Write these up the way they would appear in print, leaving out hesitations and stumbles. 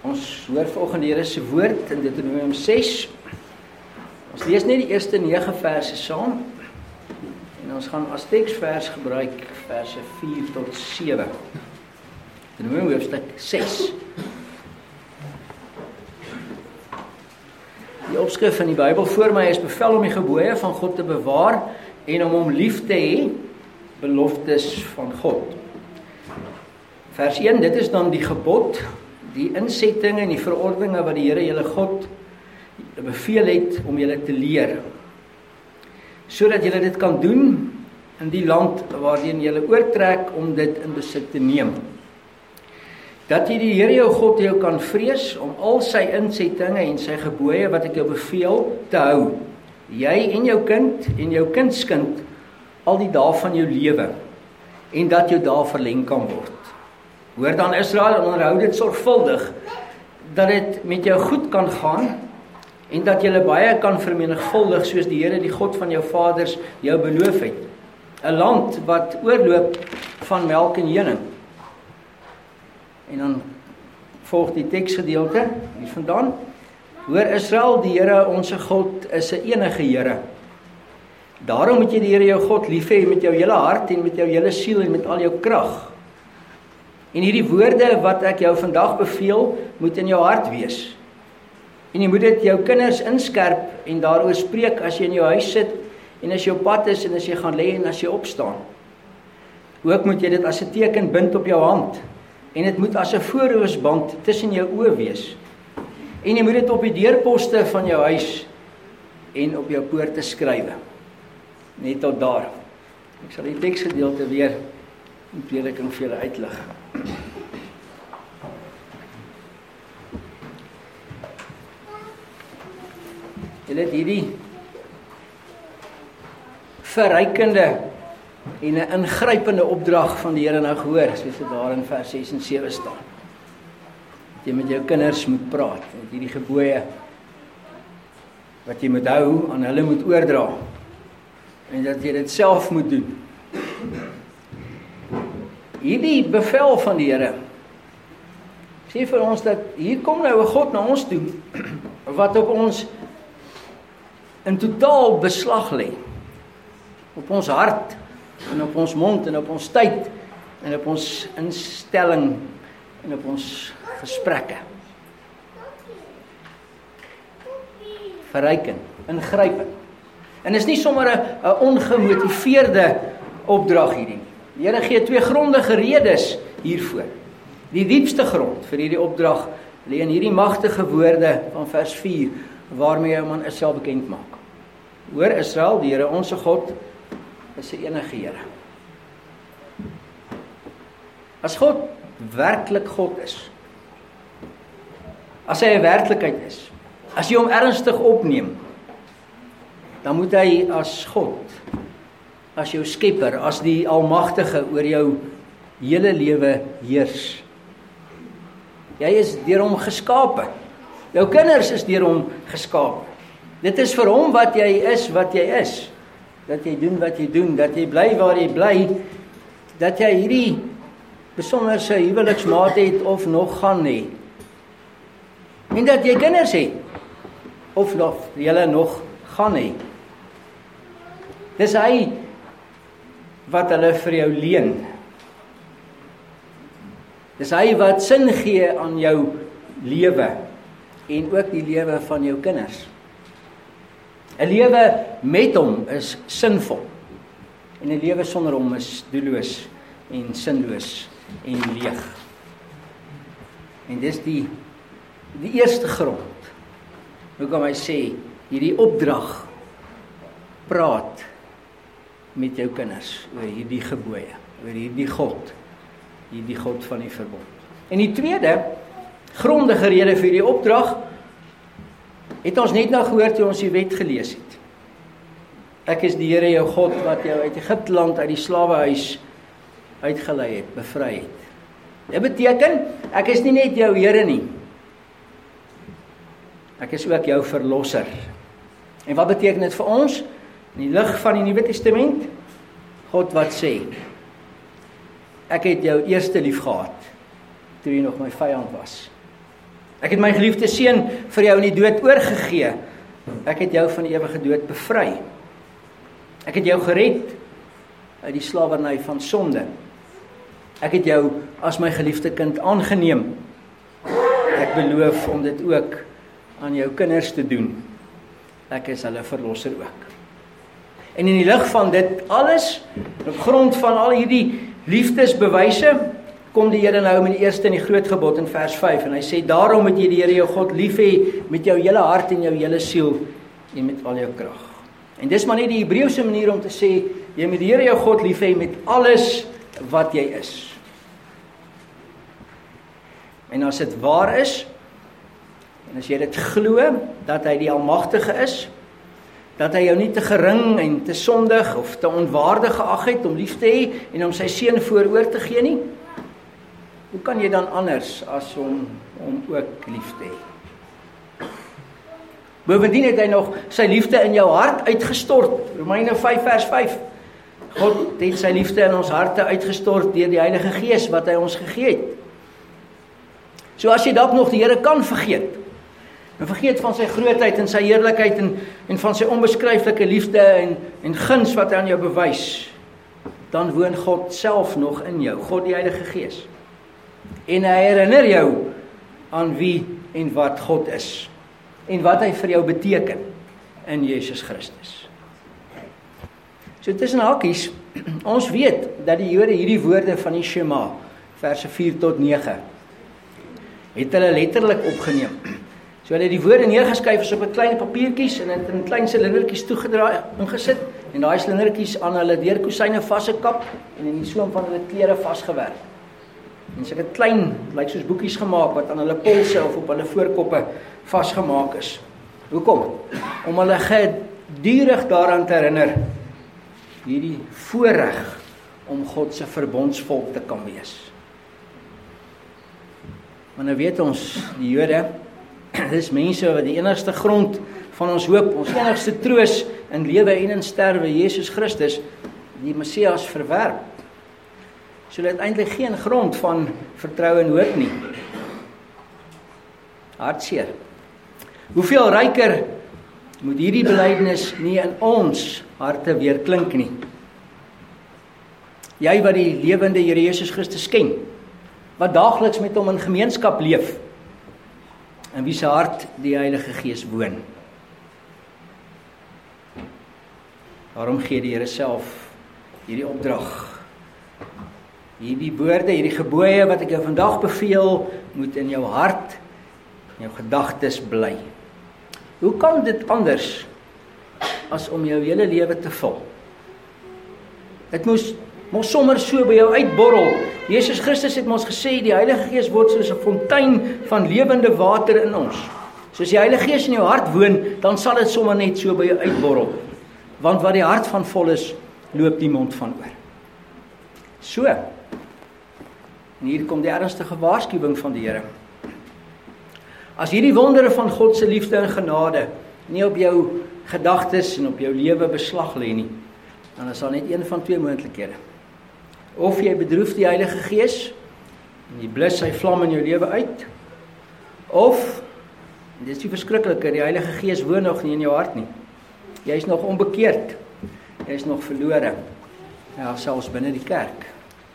Ons hoor vanoggend die Here se woord in Deuteronomium 6. Ons lees net die eerste 9 verse saam. En ons gaan as teksvers gebruik verse 4 tot 7. Deuteronomium hoofstuk 6. Die opskrif van die Bybel voor my is bevel om die gebooie van God te bewaar en om hom lief te hê, beloftes van God. Vers 1, dit is dan die gebod, die insettinge en die verordeninge wat die Here julle God beveel het om julle te leer, sodat julle dit kan doen in die land waarheen julle oortrek om dit in besit te neem. Dat jy die Here jou God jou kan vrees om al sy insettinge en sy gebooie wat ek jou beveel te hou, jy en jou kind en jou kindskind al die dae van jou lewe, en dat jou dae verleng kan word. Hoor dan Israel en onderhou dit sorgvuldig, dat dit met jou goed kan gaan, en dat jy baie kan vermenigvuldig, soos die Here, die God van jou vaders, jou beloof het. 'n Land wat oorloop van melk en honing. En dan volg die teksgedeelte hier vandaan. Hoor Israel, die Here, onse God, is 'n enige Here. Daarom moet jy die Here jou God lief hê met jou hele hart en met jou hele siel en met al jou krag. En hierdie woorde wat ek jou vandag beveel, moet in jou hart wees. En jy moet dit jou kinders inskerp en daaroor spreek as jy in jou huis sit en as jy op pad is en as jy gaan lê en as jy opstaan. Ook moet jy dit as 'n teken bind op jou hand en dit moet as 'n voorhoorsband tussen jou oë wees. En jy moet dit op die deurposte van jou huis en op jou poorte skrywe. Net tot daar. Ek sal die teksgedeelte weer in prediking vir julle uitlig. Julle het hierdie verrykende en 'n ingrypende opdrag van die Here nou gehoor, soos dit daar in vers 6 en 7 staan. Dat jy met jou kinders moet praat, met hierdie gebooie wat jy moet hou, aan hulle moet oordra, en dat jy dit self moet doen. Hierdie bevel van die Here sê vir ons dat hier kom nou 'n God na ons toe wat op ons in totaal beslag lê. Op ons hart en op ons mond en op ons tyd en op ons instelling en op ons gesprekke. Verrykend, ingrypend. En is nie sommer 'n ongemotiveerde opdrag hierdie. Die Here gee 2 grondige redes hiervoor. Die diepste grond vir hierdie opdrag lê in hierdie magtige woorde van vers 4, waarmee hy hom aan Israel bekend maak. Hoor Israel, die Here onse God is 'n enige Here. As God werklik God is, as hy 'n werklikheid is, as jy hom ernstig opneem, dan moet hy as God, as jou skepper, as die almagtige oor jou hele lewe heers. Jy is deur hom geskape. Jou kinders is deur hom geskape. Dit is vir hom wat jy is, dat jy doen wat jy doen, dat jy bly waar jy bly, dat jy hierdie besonderse huweliksmaat het of nog gaan hê. En dat jy kinders het of julle nog gaan hê. Dis hy wat hulle vir jou leen. Dis hy wat sin gee aan jou lewe en ook die lewe van jou kinders. 'n Lewe met hom is sinvol en 'n lewe sonder hom is doelloos en sinloos en leeg. En dis die eerste grond. Hoe kan hy sê hierdie opdrag, praat met jou kinders oor hierdie gebooie, oor hierdie God van die verbond. En die tweede grondige rede vir hierdie opdrag het ons net nou gehoor toe ons die wet gelees het. Ek is die Here jou God wat jou uit Egipte land, uit die slawehuis uitgelei het, bevry het. Dit beteken, ek is nie net jou Here nie. Ek is ook jou verlosser. En wat beteken dit vir ons? In die lig van die Nuwe Testament, God wat sê, ek het jou eerste lief gehad, toe jy nog my vyand was. Ek het my geliefde seun vir jou in die dood oorgegee. Ek het jou van die ewige dood bevry. Ek het jou gered uit die slawerny van sonde. Ek het jou as my geliefde kind aangeneem. Ek beloof om dit ook aan jou kinders te doen. Ek is hulle verlosser ook. En in die lig van dit alles, op grond van al hierdie liefdesbewyse, kom die Here nou met die eerste en die groot gebod in vers 5, en hy sê, daarom moet jy die Here jou God lief hê met jou hele hart en jou hele siel en met al jou krag. En dis maar net die Hebreëse manier om te sê, jy moet die Here jou God lief hê met alles wat jy is. En as dit waar is, en as jy dit glo, dat hy die Almagtige is, dat hy jou nie te gering en te sondig of te onwaardig geag het om lief te hê en om sy seun vooroor te gee nie, hoe kan jy dan anders as om ook lief te hê? Bovendien het hy nog sy liefde in jou hart uitgestort. Romeine 5 vers 5. God het sy liefde in ons harte uitgestort deur die Heilige Gees wat hy ons gegee het. So as jy dalk nog die Here kan vergeet, en vergeet van sy grootheid en sy heerlikheid en van sy onbeskryflike liefde en guns wat hy aan jou bewys, dan woon God self nog in jou, God die Heilige Gees. En hy herinner jou aan wie en wat God is, en wat hy vir jou beteken in Jesus Christus. So tussen hakies, ons weet dat die Jode hierdie woorde van die Shema, verse 4 tot 9, het hulle letterlik opgeneem. So hulle het die woorde neergeskryf op 'n klein papiertjies en dit in klein silindertjies toegedraai, ingesit, en daai silindertjies aan hulle deurkosyne vasgekap en in die soem van hulle klere vasgewerk. En so 'n klein, lyk soos boekies gemaak wat aan hulle polse of op hulle voorkoppe vasgemaak is. Hoekom? Om hulle gedurig daaraan te herinner, hierdie voorreg om God se verbondsvolk te kan wees. Maar nou weet ons, die Jode, dis mense wat die enigste grond van ons hoop, ons enigste troos in lewe en in sterwe, Jesus Christus, die Messias verwerp. So dit eintlik geen grond van vertroue en hoop nie. Hartseer. Hoeveel ryker moet hierdie belydenis nie in ons harte weer klink nie. Jy wat die lewende Here Jesus Christus ken, wat daagliks met hom in gemeenskap leef, in wie se hart die Heilige Gees woon. Daarom gee die Here self hierdie opdrag. Hierdie woorde, hierdie gebooie wat ek jou vandag beveel, moet in jou hart, in jou gedagtes bly. Hoe kan dit anders as om jou hele lewe te vul? Dit moes sommer so by jou uitborrel. Jesus Christus het ons gesê, die Heilige Gees word soos 'n fontein van lewende water in ons. Soos die Heilige Gees in jou hart woon, dan sal dit sommer net so by jou uitborrel. Want wat die hart van vol is, loop die mond van oor. So, en hier kom die ernstige waarskuwing van die Here. As hierdie wondere van God se liefde en genade nie op jou gedagtes en op jou lewe beslag lê nie, dan is daar net een van twee moontlikhede. Of jy bedroef die Heilige Gees en jy blus sy vlam in jou lewe uit, of, en dit is die verskriklike, die Heilige Gees woon nog nie in jou hart nie. Jy is nog onbekeerd, jy is nog verlore, ja, selfs binne die kerk.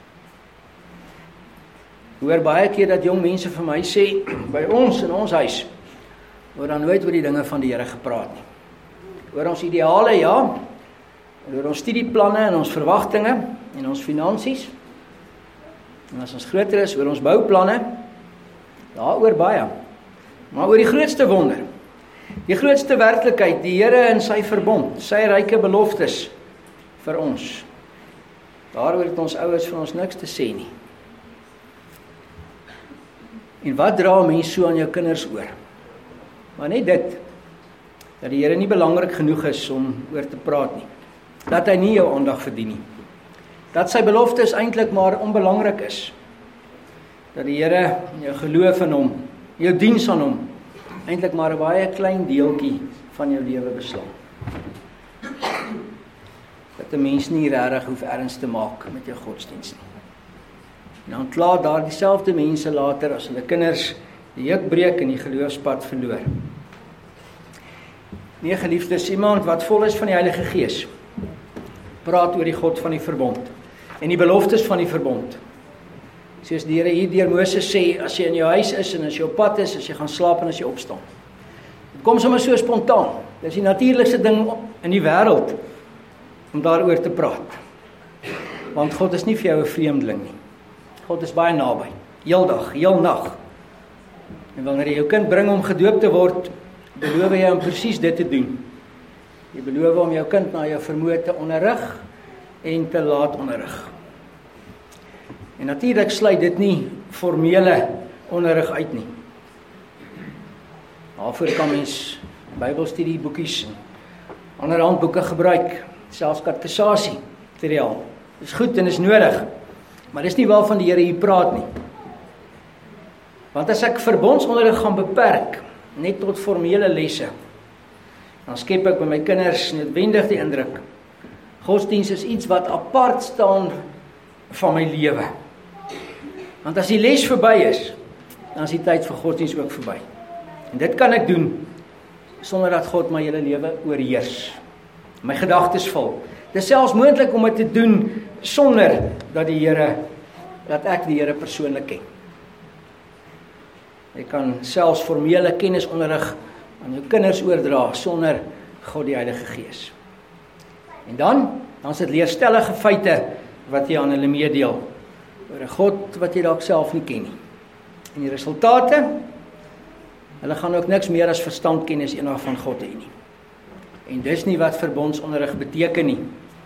Ek hoor baie keer dat jong mense vir my sê, by ons in ons huis, word dan nooit oor die dinge van die Here gepraat nie. Oor ons ideale, ja, oor ons studieplanne en ons verwagtinge en ons finansies, en as ons groter is, oor ons bouplanne, daaroor baie. Maar oor die grootste wonder, die grootste werklikheid, die Here in sy verbond, sy ryke beloftes vir ons, daaroor het ons ouers vir ons niks te sê nie. En wat dra mense so aan jou kinders oor? Maar net dit, dat die Here nie belangrik genoeg is om oor te praat nie. Dat hy nie jou aandag verdien nie. Dat sy beloftes eintlik maar onbelangrik is. Dat die Here jou geloof in hom, jou diens aan hom, eintlik maar 'n baie klein deeltjie van jou lewe beslaan. Dat 'n mens nie regtig hoef erns te maak met jou godsdienst nie. En dan kla daar dieselfde mense later as hulle kinders die juk breek en die geloofspad verloor. Nee, geliefdes, iemand wat vol is van die Heilige Gees, praat oor die God van die verbond en die beloftes van die verbond. Soos die Here hier deur Moses sê, as jy in jou huis is en as jy op pad is, as jy gaan slaap en as jy opstaan. Dit kom sommer so spontaan. Dit is die natuurlikste ding in die wêreld om daaroor te praat. Want God is nie vir jou 'n vreemdeling nie. God is baie naby, heeldag, heel nag. En wanneer jy jou kind bring om gedoop te word, beloof jy om presies dit te doen. Jy beloof om jou kind na jou vermoë te onderrig en te laat onderrig. En natuurlik sluit dit nie formele onderrig uit nie. Daarvoor kan mens Bybelstudieboekies en ander handboeke gebruik, selfs katekisasie materiaal. Dis goed en is nodig, maar dis nie waarvan die Here hier praat nie. Want as ek verbondsonderrig gaan beperk net tot formele lesse, dan skep ek by my kinders noodwendig die indruk, godsdiens is iets wat apart staan van my lewe. Want as die les verby is, dan is die tyd vir godsdiens ook verby. En dit kan ek doen sonder dat God my hele lewe oorheers, my gedagtes vul. Dit is selfs moontlik om dit te doen sonder dat ek die Here persoonlik ken. Jy kan selfs formele kennisonderrig aan jou kinders oordra sonder God die Heilige Gees. En dan is dit leerstellige feite wat jy aan hulle meedeel oor 'n God wat jy dalk self nie ken nie. En die resultate, hulle gaan ook niks meer as verstandkennis eendag van God hê nie. En dis nie wat verbondsonderrig beteken nie.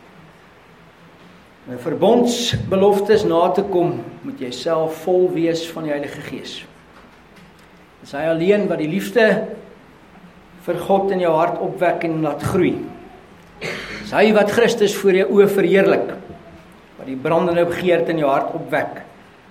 Om verbondsbeloftes na te kom, moet jy self vol wees van die Heilige Gees. Dis hy alleen wat die liefde vir God in jou hart opwek en laat groei. Dis hy wat Christus voor jou oë verheerlik, wat die brandende begeerte in jou hart opwek,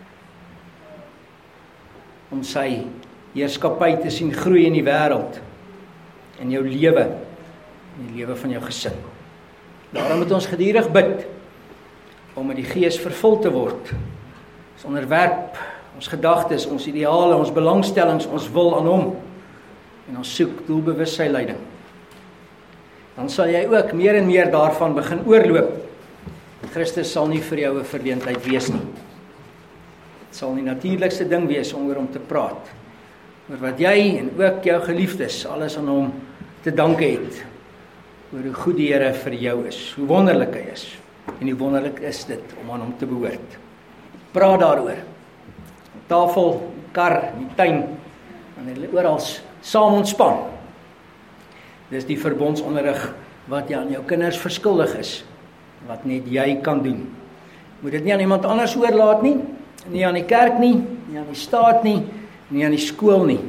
om sy heerskappy te sien groei in die wêreld, in jou lewe, in die lewe van jou gesin. Daarom moet ons gedurig bid, om met die Gees vervul te word. Ons onderwerp, ons gedagtes, ons ideale, ons belangstellings, ons wil aan hom, en ons soek doelbewus sy leiding. Dan sal jy ook meer en meer daarvan begin oorloop. Christus sal nie vir jou 'n verleentheid wees nie. Dit sal die natuurlikste ding wees om oor hom te praat, oor wat jy en ook jou geliefdes alles aan hom te danke het, oor hoe goed die Here vir jou is, hoe wonderlik hy is, en hoe wonderlik is dit om aan hom te behoort. Praat daaroor. Op tafel, kar, in die tuin, en hulle oral saam ontspan. Dis die verbondsonderrig wat jy aan jou kinders verskuldig is, wat net jy kan doen. Moet dit nie aan iemand anders oorlaat nie, nie aan die kerk nie, nie aan die staat nie, nie aan die skool nie.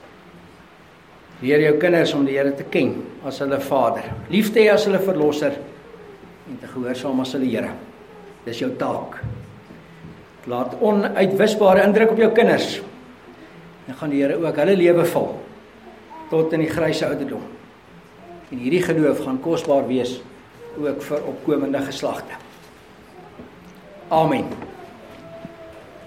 Leer jou kinders om die Here te ken as hulle Vader, lief te hê as hulle Verlosser, en te gehoorsaam as hulle Here. Dis jou taak. Laat onuitwisbare indruk op jou kinders, dan gaan die Here ook hulle lewe vul, tot in die grysse ouderdom. En hierdie geloof gaan kosbaar wees, ook vir opkomende geslagte. Amen.